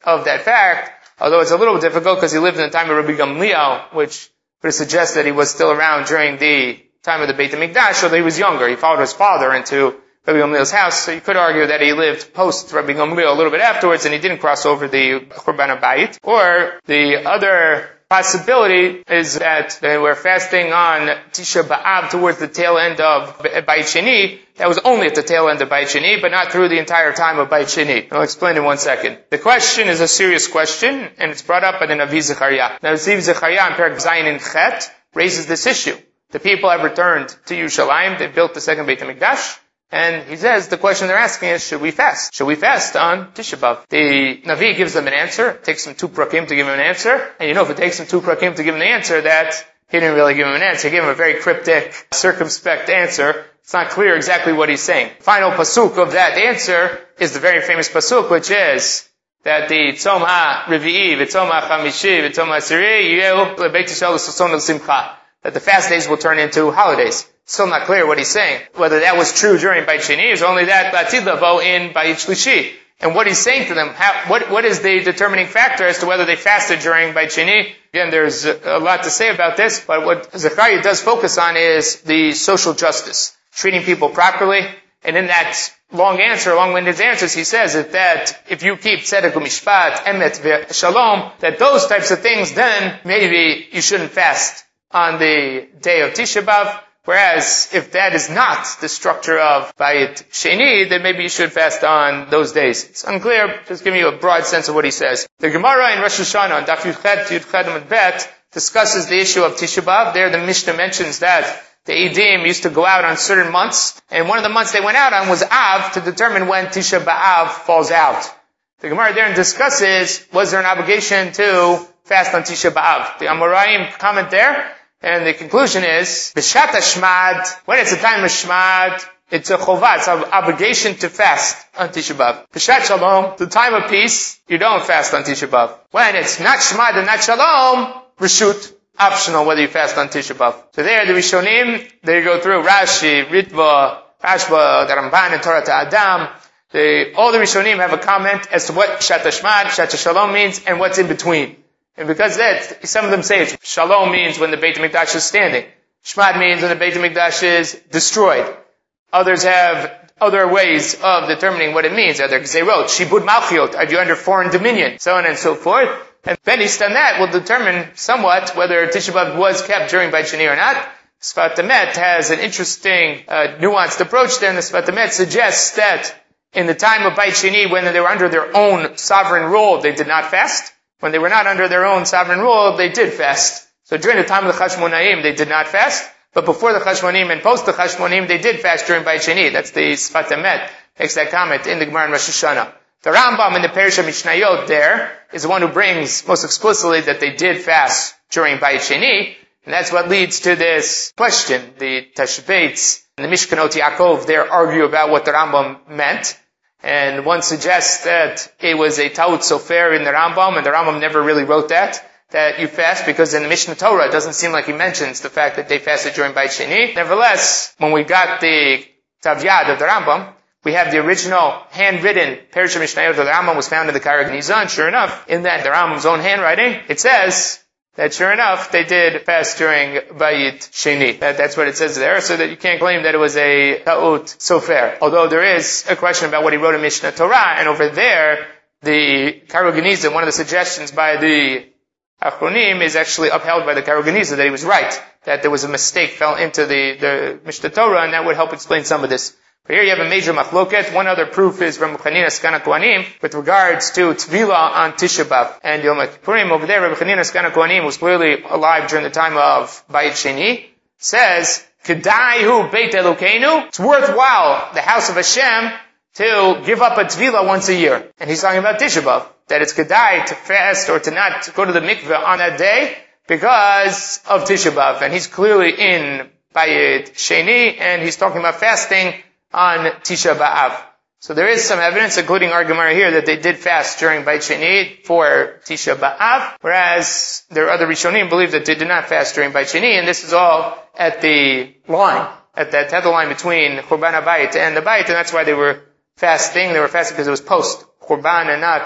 of that fact, although it's a little difficult because he lived in the time of Rabbi Gamliel, which would suggest that he was still around during the time of the Beit HaMikdash, although he was younger. He followed his father into Rabbi Gamliel's house, so you could argue that he lived post Rabbi Gamliel a little bit afterwards and he didn't cross over the Churban HaBayit. Or the other possibility is that they were fasting on Tisha B'Av towards the tail end of Bayit Sheni. That was only at the tail end of Bayit Sheni, but not through the entire time of Bayit Sheni. I'll explain in 1 second. The question is a serious question, and it's brought up by the Navi Zechariah. Now, Navi Zechariah in Perek Zayin in Chet raises this issue. The people have returned to Yerushalayim. They built the second Beit HaMikdash. And he says, the question they're asking is, should we fast? Should we fast on Tisha B'Av? The Navi gives them an answer. It takes him 2 prakim to give him an answer. And if it takes him 2 prakim to give him the answer, that he didn't really give him an answer. He gave him a very cryptic, circumspect answer. It's not clear exactly what he's saying. Final pasuk of that answer is the very famous pasuk, which is that the Tzom HaRevi'i, V'Tzom HaChamishi, V'Tzom HaSiri, Yeu L'Beit Yisrael L'Sason L'Simcha. That the fast days will turn into holidays. Still not clear what he's saying. Whether that was true during Bayit Sheni, is only that B'Atid Lavo in Bayit Shlishi. And what he's saying to them, what is the determining factor as to whether they fasted during Bayit Sheni? Again, there's a lot to say about this, but what Zechariah does focus on is the social justice. Treating people properly. And in that long-winded answers, he says that if you keep tzedek u'mishpat, emet ve'shalom, that those types of things, then maybe you shouldn't fast on the day of Tisha B'Av. Whereas, if that is not the structure of Bayit Sheni, then maybe you should fast on those days. It's unclear, just give you a broad sense of what he says. The Gemara in Rosh Hashanah, on Daf Yudched Amud Bet, discusses the issue of Tisha B'Av. There the Mishnah mentions that the Eidim used to go out on certain months, and one of the months they went out on was Av, to determine when Tisha B'Av falls out. The Gemara there discusses, was there an obligation to fast on Tisha B'Av? The Amoraim comment there, and the conclusion is, B'shat HaShmad, when it's a time of Shmad, it's a chovah, it's an obligation to fast on Tisha B'Av. B'shat Shalom, the time of peace, you don't fast on Tisha B'Av. When it's not Shmad and not Shalom, Reshut, optional whether you fast on Tisha B'Av. So there, the Rishonim, they go through Rashi, Ritva, Rashba, the Ramban, and Torah Ta'adam. All the Rishonim have a comment as to what B'shat HaShmad, B'shat HaShalom means, and what's in between. And because that, some of them say Shalom means when the Beit HaMikdash is standing. Shmad means when the Beit HaMikdash is destroyed. Others have other ways of determining what it means. Either Gzeirot, Shibud Malchiot, are you under foreign dominion? So on and so forth. And based on that will determine somewhat whether Tisha B'Av was kept during Bayit Sheni or not. Sfat Emet has an interesting, nuanced approach there, and the Sfat Emet suggests that in the time of Bayit Sheni, when they were under their own sovereign rule, they did not fast. When they were not under their own sovereign rule, they did fast. So during the time of the Chashmonaim, they did not fast. But before the Chashmonaim and post the Chashmonaim, they did fast during Bayit Sheni. That's the Sfat Emet, makes that comment in the Gemara in Rosh Hashanah. The Rambam in the Perish HaMishnayot there is the one who brings most explicitly that they did fast during Bayit Sheni. And that's what leads to this question. The Tashbetz and the Mishkanot Yaakov there argue about what the Rambam meant. And one suggests that it was a Taut Sofer in the Rambam, and the Rambam never really wrote that you fast, because in the Mishnah Torah it doesn't seem like he mentions the fact that they fasted during Bayit Sheni. Nevertheless, when we got the Tav Yad of the Rambam, we have the original handwritten Perish HaMishnayot of the Rambam was found in the Karag Nizah, and sure enough, in that the Rambam's own handwriting, it says that sure enough, they did fast during Bayit Sheni. That's what it says there, so that you can't claim that it was a Ta'ut Sofer. Although there is a question about what he wrote in Mishnah Torah, and over there, the Karag Nizah, one of the suggestions by the Achronim is actually upheld by the Karag Nizah, that he was right, that there was a mistake fell into the Mishnah Torah, and that would help explain some of this. But here you have a major machloket. One other proof is Rabbi Chanina Skana Kohanim with regards to Tvila on Tisha B'Av and Yom Kippurim. Over there, Rabbi Chanina Skana Kohanim, who's clearly alive during the time of Bayit Sheni, says, Kedaihu Beit Elokeinu, it's worthwhile, the house of Hashem, to give up a Tvila once a year. And he's talking about Tisha B'Av, that it's Kedai to fast or to not go to the mikveh on that day because of Tisha B'Av. And he's clearly in Bayit Sheni, and he's talking about fasting on Tisha B'Av. So there is some evidence, including our Gemara here, that they did fast during Bayit Sheni for Tisha B'Av, whereas there are other Rishonim believe that they did not fast during Bayit Sheni, and this is all at the line, at that tether line between Churban HaBayit and the Bayit, and that's why they were fasting. They were fasting because it was post Churban and not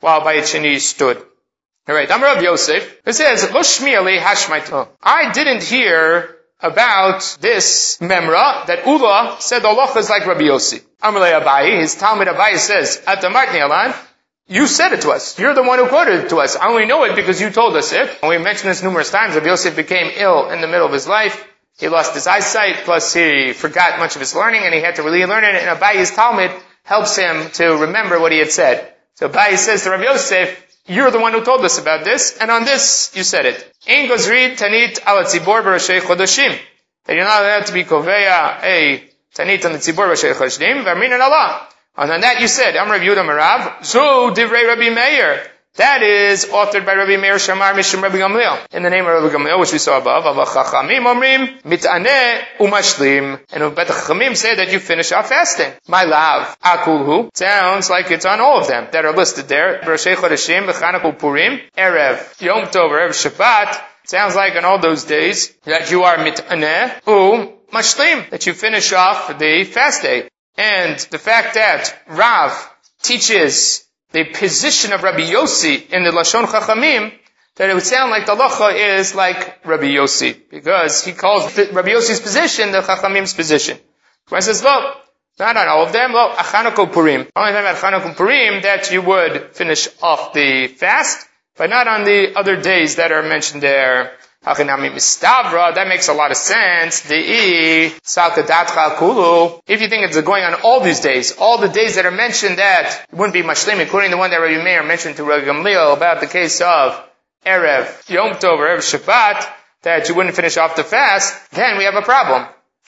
while Bayit Sheni stood. Alright, Amar Rav Yosef, it says, Lo shmi alei hashmaito. I didn't hear about this memra that Ula said the halacha is like Rabbi Yossi. Amar le Abayi, his Talmud Abayi says, Atamartni alan, you said it to us. You're the one who quoted it to us. I only know it because you told us it. And we mentioned this numerous times. Rabbi Yosef became ill in the middle of his life. He lost his eyesight, plus he forgot much of his learning, and he had to really learn it. And Abayi's Talmud helps him to remember what he had said. So Abayi says to Rabbi Yosef, you're the one who told us about this, and on this you said it. Ein gozrid tanit al tzibor b'roshei chodashim. That you're not allowed to be koveya a tanit on the tzibor b'roshei chodashim, v'arminan Allah. And on that you said, Amar Rav Yehuda Marav, Zu divrei Rabbi Meir. That is authored by Rabbi Meir Shamar Mishum Rabbi Gamliel. In the name of Rabbi Gamliel, which we saw above, Ava Chachamim Omrim, Mit'aneh Umashlim. And Bet Chachamim say that you finish off fasting. My love, Akulhu. Sounds like it's on all of them that are listed there. B'Roshei Chodashim, B'Chanukah Purim, Erev, Yom Tov, Erev Shabbat. Sounds like on all those days that you are Mit'aneh Umashlim. That you finish off the fast day. And the fact that Rav teaches the position of Rabbi Yossi in the Lashon Chachamim, that it would sound like the halacha is like Rabbi Yossi, because he calls Rabbi Yossi's position the Chachamim's position. He says, look, not on all of them, look, Chanukah Purim. Only time at Chanukah Purim that you would finish off the fast, but not on the other days that are mentioned there. That makes a lot of sense. If you think it's going on all these days, all the days that are mentioned that it wouldn't be mashlim, including the one that Rabbi Meir mentioned to Rabbi Gamliel about the case of Erev Yom Tov or Erev Shabbat, that you wouldn't finish off the fast, then we have a problem.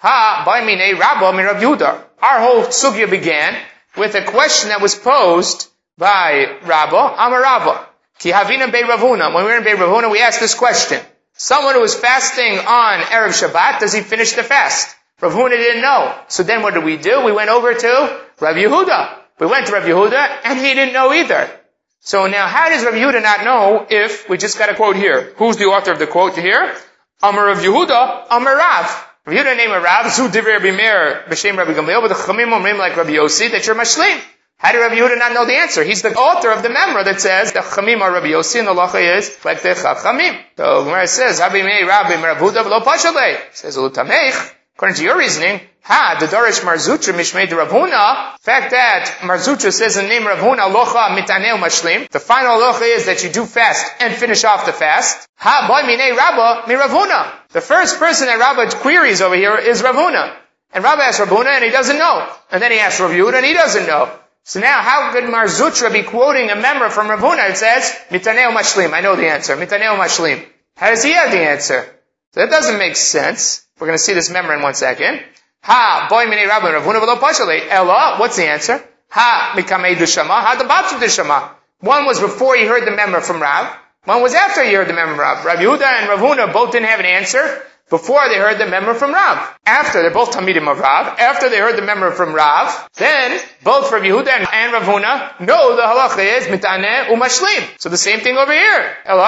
Our whole sugya began with a question that was posed by Rabba, Amar Rabba. Ki havina bei Ravuna. When we were in Bei Ravuna, we asked this question. Someone who was fasting on Erev Shabbat, does he finish the fast? Rav Huna didn't know. So then what did we do? We went over to Rav Yehuda. We went to Rav Yehuda, and he didn't know either. So now, how does Rav Yehuda not know if we just got a quote here? Who's the author of the quote here? Amar Rav Yehuda, Amar Rav. Rav Yehuda named Rav, Zu divrei Rabbi Meir, b'shem Rabbi Gamliel, but the Chachamim omrim like Rabbi Yossi, that you're mashlim. How did Rabbi Yehuda not know the answer? He's the author of the memra that says the Chachamim are Rabbi Yossi and the halacha is like the Chachamim. So Gemara says, Rabbi Meir, Rabbi Rav Huda v'lo pashalei. Says Ulutamech. According to your reasoning, the Darish Marzutra Mishmei de Rav Huna. The fact that Marzutra says in the name of Rav Huna, Alocha mitaneu mashlim. The final alocha is that you do fast and finish off the fast. Boy minei Rabba mi Rav Huna. The first person that Rabba queries over here is Rav Huna. And Rabba asks Rav Huna and he doesn't know. And then he asks Rav Yehuda and he doesn't know. So now, how could Marzutra be quoting a memra from Rav Huna? It says, Mitaneu Mashlim. I know the answer. Mitaneu Mashlim. How does he have the answer? So that doesn't make sense. We're going to see this memra in 1 second. Boy minei Rabbi Rav Huna v'lo pashalei. Ella, what's the answer? Mikamei dushama. The batu dushama. One was before he heard the memra from Rav. One was after he heard the memra from Rav. Rav Yehuda and Rav Huna both didn't have an answer before they heard the memra from Rav. After, they're both Talmidim of Rav. After they heard the memra from Rav, then both Rav Yehuda and Rav Huna know the halacha is mitaneh umashlim. So the same thing over here. In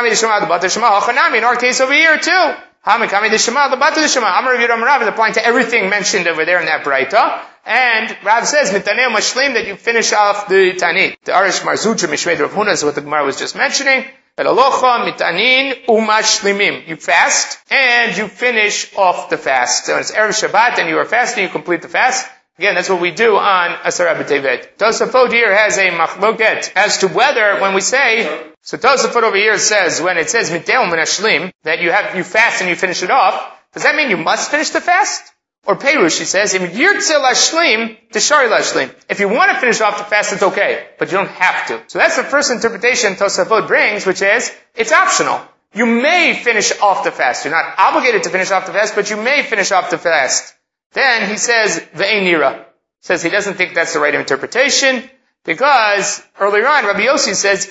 our case over here too. Amar Rav Yehuda Rav is applying to everything mentioned over there in that Braita. And Rav says, mitaneh umashlim, that you finish off the tanit. The Arish Marzutra Mishmei Rav Huna is what the Gemara was just mentioning. Alocha mitanin umashlimim. You fast and you finish off the fast. So when it's Erev Shabbat and you are fasting, you complete the fast. Again, that's what we do on Asara B'Tevet. Tosafot here has a machloket as to whether when we say, so Tosafot over here says, when it says miteum menashlim, that you fast and you finish it off, does that mean you must finish the fast? Or Perush, he says, if you want to finish off the fast, it's okay, but you don't have to. So that's the first interpretation Tosafot brings, which is, it's optional. You may finish off the fast. You're not obligated to finish off the fast, but you may finish off the fast. Then he says, Ve'enira. Says he doesn't think that's the right interpretation, because earlier on, Rabbi Yossi says,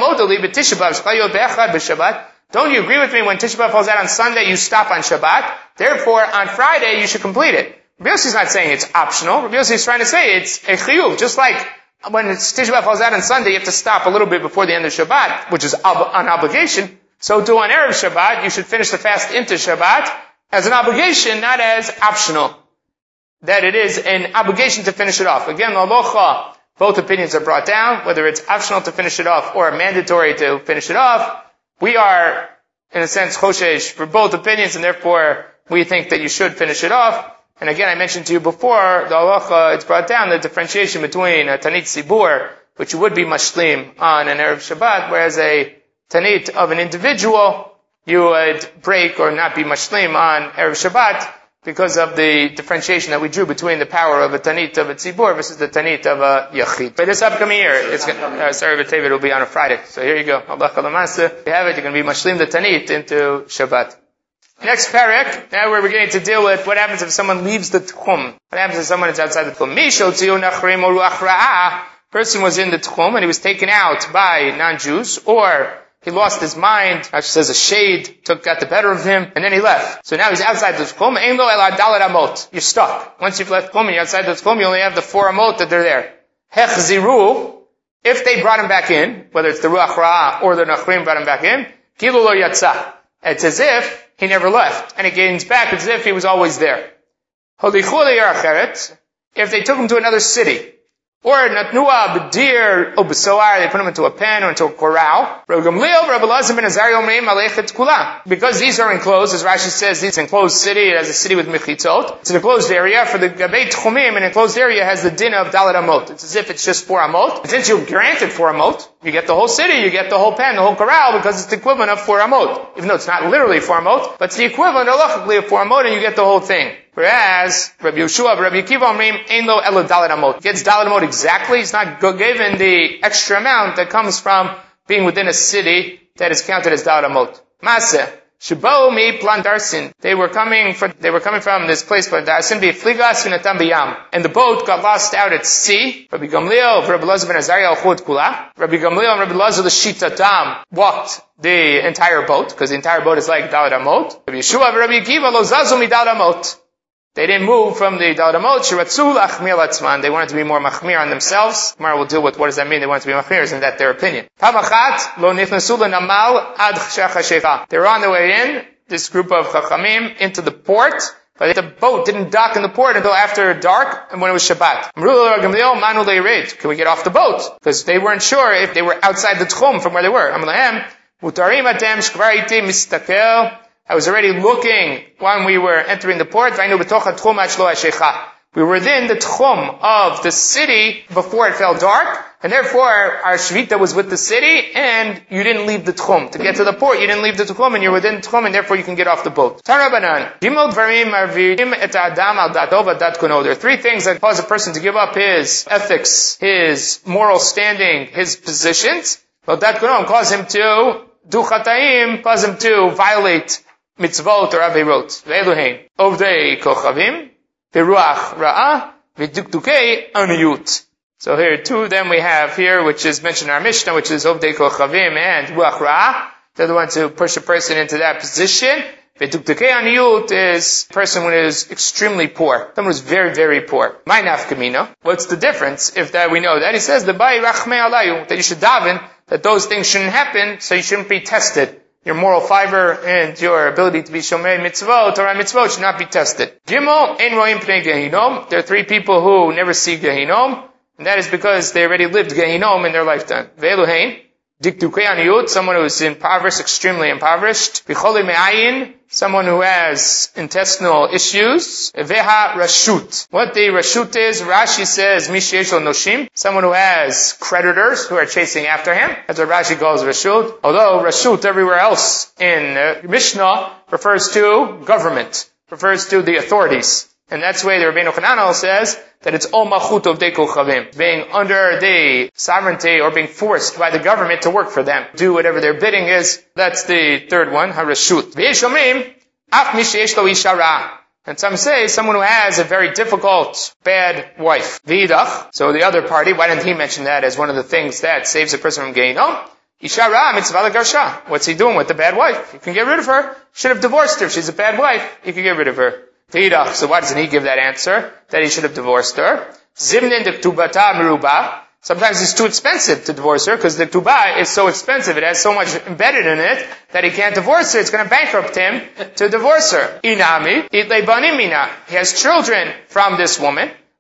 don't you agree with me when Tisha B'Av falls out on Sunday, you stop on Shabbat? Therefore, on Friday, you should complete it. Rabbi Yossi's not saying it's optional. Rabbi Yossi is trying to say it's a chiyuv. Just like when Tisha B'Av falls out on Sunday, you have to stop a little bit before the end of Shabbat, which is an obligation. So too on Erev Shabbat, you should finish the fast into Shabbat as an obligation, not as optional. That it is an obligation to finish it off. Again, Alocha Both opinions are brought down, whether it's optional to finish it off or mandatory to finish it off. We are, in a sense, choshesh for both opinions, and therefore we think that you should finish it off. And again, I mentioned to you before, the halacha, it's brought down the differentiation between a tanit zibur, which would be mashlim on an Erev Shabbat, whereas a tanit of an individual, you would break or not be mashlim on Erev Shabbat because of the differentiation that we drew between the power of a tanit of a tzibur versus the tanit of a yachid. But this upcoming year, it's Sarah B'Tevet will be on a Friday. So here you go. Allah Kalamasa. If you have it, you're going to be mashlim the tanit into Shabbat. Next parak, now we're beginning to deal with what happens if someone leaves the tchum. What happens if someone is outside the tchum? Person was in the tchum and he was taken out by non-Jews, or he lost his mind, actually says a shade got the better of him, and then he left. So now he's outside the tchum. You're stuck. Once you've left tchum and you're outside the tchum, you only have the 4 amot that they're there. Hechziru, if they brought him back in, whether it's the ruach ra'ah or the nachrim brought him back in, kilu lo yatsa. It's as if he never left, and he gains back as if he was always there. If they took him to another city, or natnua b'dir or b'soar, they put him into a pen or into a corral. Because these are enclosed, as Rashi says, it's an enclosed city, it has a city with mechitzot. It's an enclosed area. For the gabei tchumim, an enclosed area has the din of dalet amot. It's as if it's just 4 amot. And since you're granted 4 amot, you get the whole city, you get the whole pen, the whole corral, because it's the equivalent of 4 amot. Even though it's not literally 4 amot, but it's the equivalent halachically of 4 amot, and you get the whole thing. Whereas, Rabbi Yeshua, Rabbi Akiva Omrim, ein lo elo dalet amot. Gets dalet amot exactly. He's not given the extra amount that comes from being within a city that is counted as dalet amot. Maseh. Shabo mi plan darsin. They were coming from this place, plan darsin, b'fligas v'natam b'yam. And the boat got lost out at sea. Rabbi Gamliel, Rabbi Elazar ben Azariah al-Chut kula. Rabbi Gamliel and Rabbi Elazar the Shitatam walked the entire boat, because the entire boat is like dalet amot. Rabbi Yeshua and Rabbi Akiva lo zazu mi dalet amot. They didn't move from the dalet amot. Shiratzu lachmir latzman. They wanted to be more machmir on themselves. Tomorrow we'll deal with what does that mean. They wanted to be machmir. Isn't that their opinion? Pamachat lo nichnasu lenamal ad chashachashecha. They were on their way in, this group of chachamim, into the port, but the boat didn't dock in the port until after dark and when it was Shabbat. Can we get off the boat? Because they weren't sure if they were outside the tchum from where they were. I was already looking when we were entering the port. We were within the tchum of the city before it fell dark, and therefore our shvita was with the city, and you didn't leave the tchum. To get to the port, you didn't leave the tchum, and you're within the tchum, and therefore you can get off the boat. There are 3 things that cause a person to give up his ethics, his moral standing, his positions. Well, that could cause him to do chataim, cause him to violate mitzvot or averot. Ve'eluhein ovdei kochavim, ve'ruach ra'ah, ve'dukdukei aniyut. So here 2 of them we have here, which is mentioned in our Mishnah, which is ovdei kochavim and ruach ra'ah. They're the ones who push a person into that position. Ve'dukdukei aniyut is a person who is extremely poor. Someone who is very, very poor. My nafkamina. What's the difference if that we know that? He says, the bai rachmei alayu, that you should daven, that those things shouldn't happen, so you shouldn't be tested. Your moral fiber and your ability to be shomrei mitzvot, Torah mitzvot, should not be tested. Gimel, ein roim pnei gehinom. There are 3 people who never see gehinom, and that is because they already lived gehinom in their lifetime. Ve'eluhein, dikdukei aniyut, someone who is impoverished, extremely impoverished. Bicholi me'ayin, someone who has intestinal issues. Veha rashut. What the rashut is, Rashi says, Mishesh noshim, someone who has creditors who are chasing after him. That's what Rashi calls rashut. Although rashut everywhere else in Mishnah refers to government, refers to the authorities. And that's the way the Rabbeinu Hananel says that it's ol malchut of dei kochavim, being under the sovereignty or being forced by the government to work for them, do whatever their bidding is. That's the 3rd one, harashut. V'yeshomim af mi sheyesh lo isha ra'ah. And some say someone who has a very difficult, bad wife. V'idach. So the other party, why didn't he mention that as one of the things that saves a person from gehinom? Isha ra'ah mitzvah l'garsha. What's he doing with the bad wife? You can get rid of her. Should have divorced her. If she's a bad wife, you can get rid of her. So why doesn't he give that answer? That he should have divorced her. Zimnin de ktubata merubah. Sometimes it's too expensive to divorce her because the ktubah is so expensive. It has so much embedded in it that he can't divorce her. It's going to bankrupt him to divorce her. Inami itle banim mina. He has children from this woman.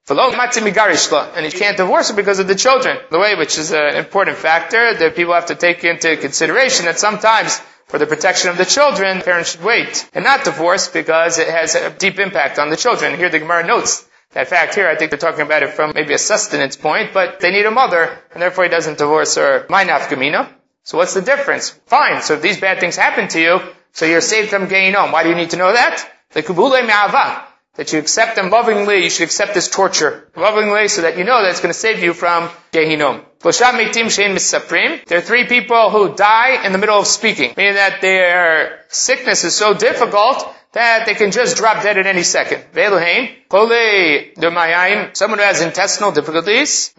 And he can't divorce her because of the children. The way, which is an important factor that people have to take into consideration, that sometimes for the protection of the children, parents should wait and not divorce because it has a deep impact on the children. Here the Gemara notes that fact here. I think they're talking about it from maybe a sustenance point, but they need a mother, and therefore he doesn't divorce her. My nafkamina. So what's the difference? Fine. So if these bad things happen to you, so you're saved from Gehinom. Why do you need to know that? That you accept them lovingly, you should accept this torture lovingly so that you know that it's going to save you from Gehinom. There are 3 people who die in the middle of speaking, meaning that their sickness is so difficult that they can just drop dead at any second. Someone who has intestinal difficulties,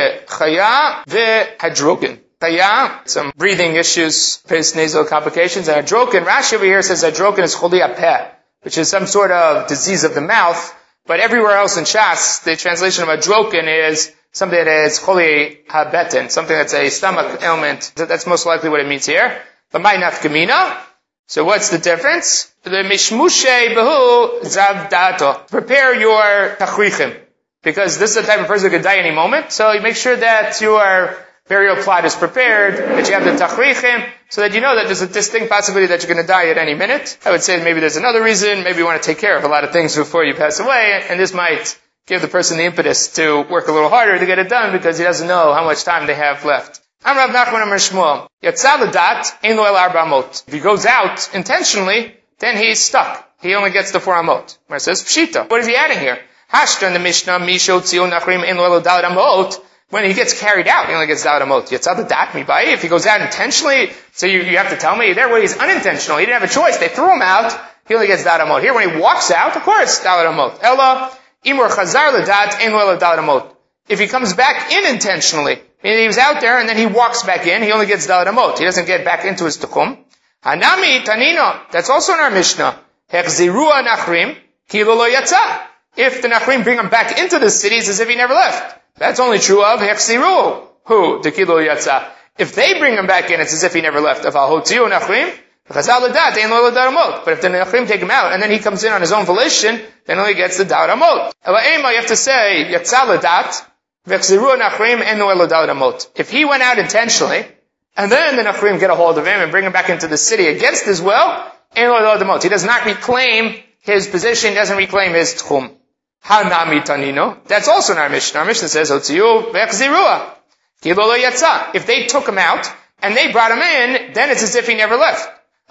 some breathing issues, face nasal complications, and hadroken. Rashi over here says hadroken is choli hapeh, which is some sort of disease of the mouth, but everywhere else in Shas, the translation of hadroken is something that is choli habeten, something that's a stomach ailment. That's most likely what it means here. But my nafkamina. So what's the difference? The mishmushe behu zavdato. Prepare your tachrichim, because this is the type of person who could die any moment. So you make sure that your burial plot is prepared, that you have the tachrichim, so that you know that there's a distinct possibility that you're going to die at any minute. I would say maybe there's another reason. Maybe you want to take care of a lot of things before you pass away, and this might give the person the impetus to work a little harder to get it done because he doesn't know how much time they have left. I'm Rav Nachman Amar Shmuel. Yatzal adat ein lo el arba amot. If he goes out intentionally, then he's stuck. He only gets the 4 amot. Where it says pshita. What is he adding here? Hashta in the Mishnah, misho tzio nachrim ein lo el dalet amot. When he gets carried out, he only gets dalet amot. Yatzal adat mibai. If he goes out intentionally, so you have to tell me there where he's unintentional. He didn't have a choice. They threw him out. He only gets dalet amot. Here, when he walks out, of course, dalet amot. Ella imur chazar ledat ein lo el dalet amot. If he comes back in intentionally, meaning he was out there and then he walks back in, he only gets dalet amot. He doesn't get back into his tukum. Hanami tanino. That's also in our Mishnah. Hechzirua nachrim ki lo yatsa. If the nachrim bring him back into the city, it's as if he never left. That's only true of hechziru. Who? The ki lo yatsa. If they bring him back in, it's as if he never left. Of ahotziu nachrim. But if the nachrim take him out and then he comes in on his own volition, then only gets the dalet amot. You have to say yatzal adat. If he went out intentionally, and then the Nachrim get a hold of him and bring him back into the city against his will, he does not reclaim his position, he doesn't reclaim his tchum. That's also in our Mishnah. Our Mishnah says, if they took him out, and they brought him in, then it's as if he never left.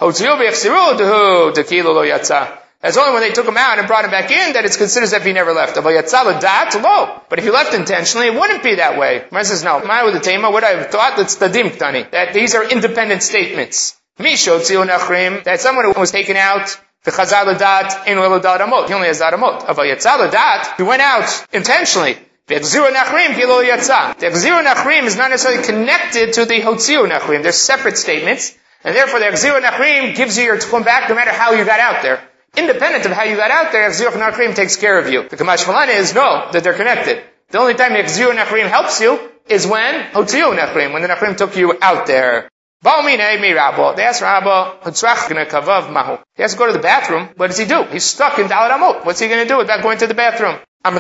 That's only when they took him out and brought him back in that it's considered as if he never left. But if he left intentionally, it wouldn't be that way. Mar says, no. What I have thought, that's tadim ktani. That these are independent statements. That someone who was taken out, he only has dalet amot. He went out intentionally. The Echziru Nachrim is not necessarily connected to the Hotziu Nachrim. They're separate statements. And therefore the Echziru Nachrim gives you your tchum back no matter how you got out there. Independent of how you got out there, Echziru Nachrim takes care of you. The Kamash Malana is no, that they're connected. The only time Echziru Nachrim helps you is when Hotziu Nachrim, when the Nachrim took you out there. They asked Rabba, he has to go to the bathroom. What does he do? He's stuck in dalet amot. What's he going to do without going to the bathroom?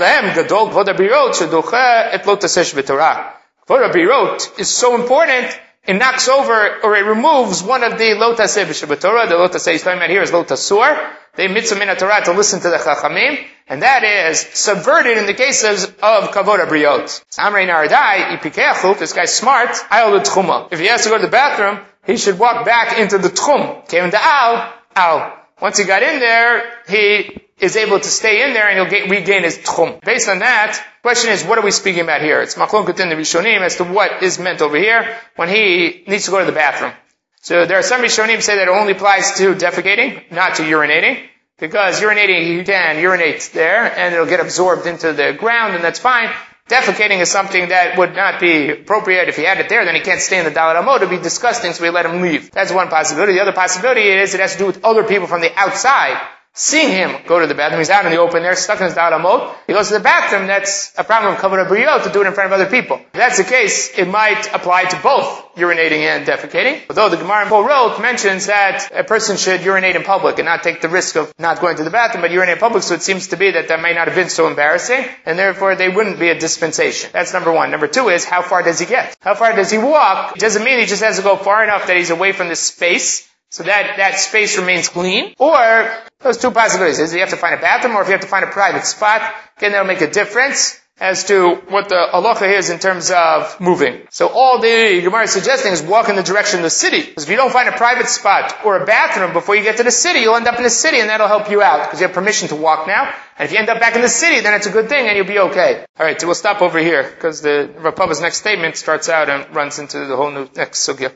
Kvod Abirot is so important, it knocks over, or it removes one of the lotaseh b'Torah. The lotaseh he's talking about here is lotasur. They mitzvah min Torah to listen to the chachamim, and that is subverted in the cases of kavod abriot. Amrei naradai ipikeachuk. This guy's smart. Ayol l'tchuma. If he has to go to the bathroom, he should walk back into the tchum. Came into al. Once he got in there, he is able to stay in there and he'll regain his tchum. Based on that, question is, what are we speaking about here? It's machlokut in the Rishonim as to what is meant over here when he needs to go to the bathroom. So there are some Rishonim say that it only applies to defecating, not to urinating, because urinating, you can urinate there and it'll get absorbed into the ground and that's fine. Defecating is something that would not be appropriate. If he had it there, then he can't stay in the dalet amot. It would be disgusting, so we let him leave. That's one possibility. The other possibility is it has to do with other people from the outside seeing him go to the bathroom. He's out in the open there, stuck in his Da'al Amot. He goes to the bathroom. That's a problem of Kavod HaBriyot, to do it in front of other people. If that's the case, it might apply to both urinating and defecating. Although the Gemara in Borot mentions that a person should urinate in public and not take the risk of not going to the bathroom, but urinate in public, so it seems to be that may not have been so embarrassing, and therefore they wouldn't be a dispensation. That's number one. Number two is, how far does he get? How far does he walk? It doesn't mean he just has to go far enough that he's away from the space, so that space remains clean. Or, those two possibilities. Is you have to find a bathroom, or if you have to find a private spot, again, that'll make a difference as to what the halacha is in terms of moving. So all the Gemara is suggesting is walk in the direction of the city. Because if you don't find a private spot or a bathroom before you get to the city, you'll end up in the city, and that'll help you out, because you have permission to walk now. And if you end up back in the city, then it's a good thing, and you'll be okay. Alright, so we'll stop over here, because the Rav Pava's next statement starts out and runs into the whole new next sugya.